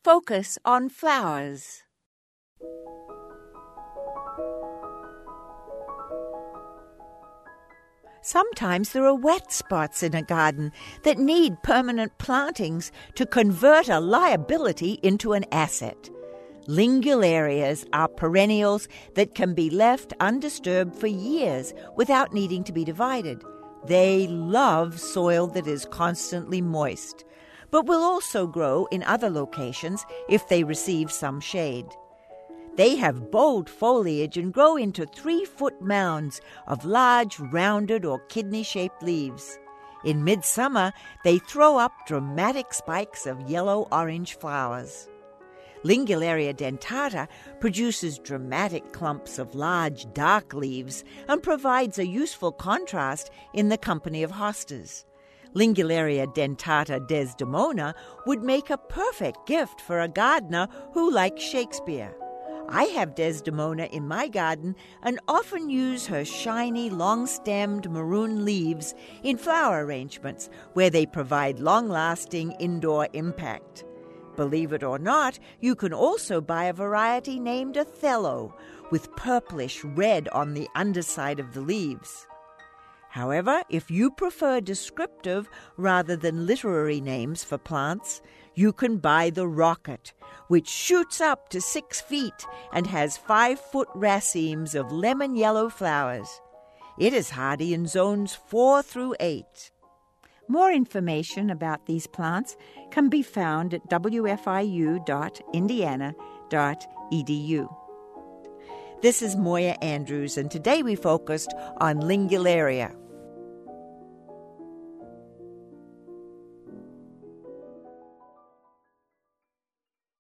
focus on flowers. Sometimes there are wet spots in a garden that need permanent plantings to convert a liability into an asset. Lingularias are perennials that can be left undisturbed for years without needing to be divided. They love soil that is constantly moist, but will also grow in other locations if they receive some shade. They have bold foliage and grow into 3-foot mounds of large, rounded or kidney-shaped leaves. In midsummer, they throw up dramatic spikes of yellow-orange flowers. Lingularia dentata produces dramatic clumps of large, dark leaves and provides a useful contrast in the company of hostas. Lingularia dentata Desdemona would make a perfect gift for a gardener who likes Shakespeare. I have Desdemona in my garden and often use her shiny, long-stemmed maroon leaves in flower arrangements where they provide long-lasting indoor impact. Believe it or not, you can also buy a variety named Othello with purplish red on the underside of the leaves. However, if you prefer descriptive rather than literary names for plants, you can buy the rocket, which shoots up to 6 feet and has 5-foot racemes of lemon yellow flowers. It is hardy in zones 4 through 8. More information about these plants can be found at wfiu.indiana.edu. This is Moya Andrews, and today we focused on Lingularia.